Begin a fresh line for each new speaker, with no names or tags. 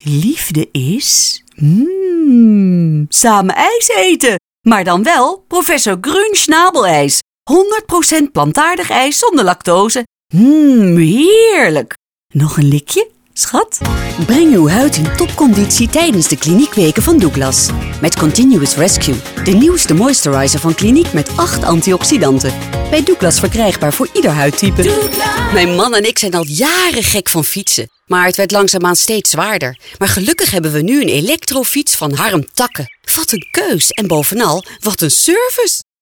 Liefde is... samen ijs eten. Maar dan wel Professor Grün Schnabelijs. 100% plantaardig ijs zonder lactose. Heerlijk. Nog een likje, schat?
Breng uw huid in topconditie tijdens de Kliniekweken van Douglas. Met Continuous Rescue, de nieuwste moisturizer van Kliniek met 8 antioxidanten. Bij Douglas verkrijgbaar voor ieder huidtype. Douglas. Mijn man en ik zijn al jaren gek van fietsen. Maar het werd langzaamaan steeds zwaarder. Maar gelukkig hebben we nu een elektrofiets van Harm Takke. Wat een keus en bovenal, wat een service!